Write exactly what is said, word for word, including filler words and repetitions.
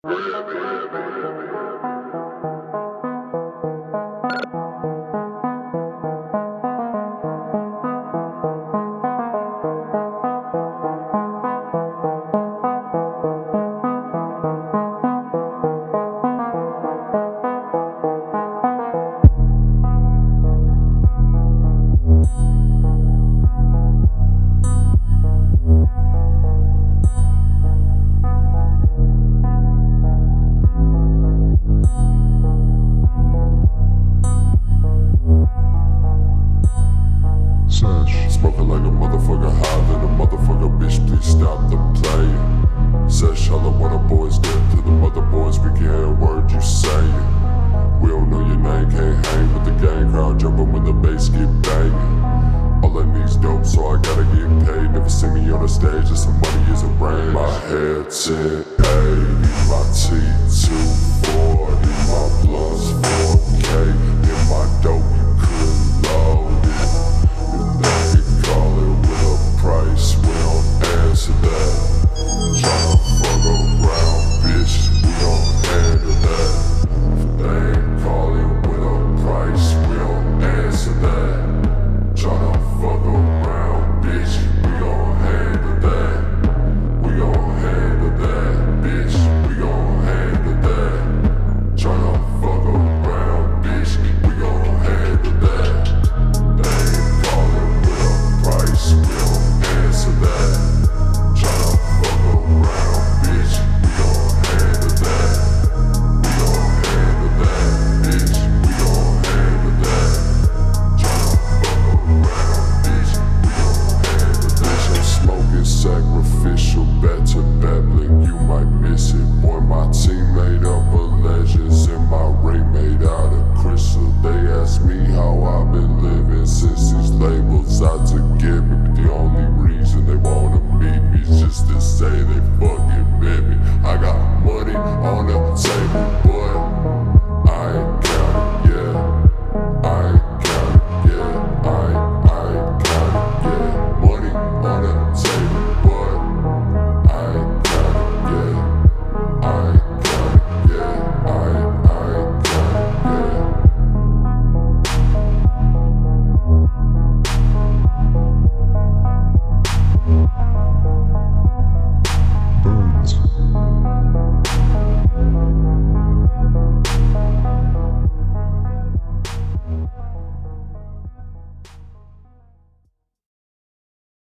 Smoking like a motherfucker, high than a motherfucker, bitch, please stop the play. Sesh, holla what the boys did to the mother boys, we can't hear a word you say. We don't know your name, can't hang with the gang crowd, jumping when the bass get banging. All I need's dope, so I gotta get paid. Never see me on the stage, just some money is a brain. My head said, hey, my